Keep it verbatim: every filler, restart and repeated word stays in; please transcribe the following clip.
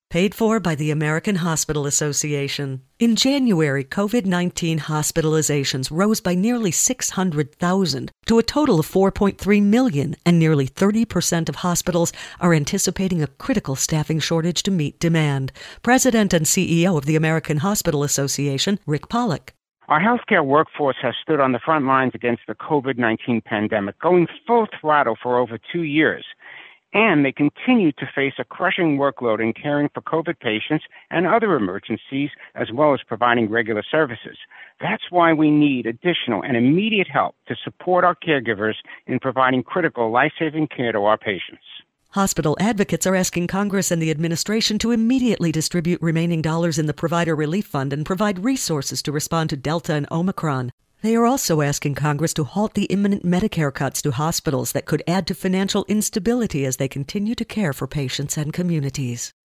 Paid for by the American Hospital Association. In January, COVID nineteen hospitalizations rose by nearly six hundred thousand to a total of four point three million, and nearly thirty percent of hospitals are anticipating a critical staffing shortage to meet demand. President and C E O of the American Hospital Association, Rick Pollack. Our healthcare workforce has stood on the front lines against the COVID nineteen pandemic, going full throttle for over two years. And they continue to face a crushing workload in caring for COVID patients and other emergencies, as well as providing regular services. That's why we need additional and immediate help to support our caregivers in providing critical life-saving care to our patients. Hospital advocates are asking Congress and the administration to immediately distribute remaining dollars in the Provider Relief Fund and provide resources to respond to Delta and Omicron. They are also asking Congress to halt the imminent Medicare cuts to hospitals that could add to financial instability as they continue to care for patients and communities.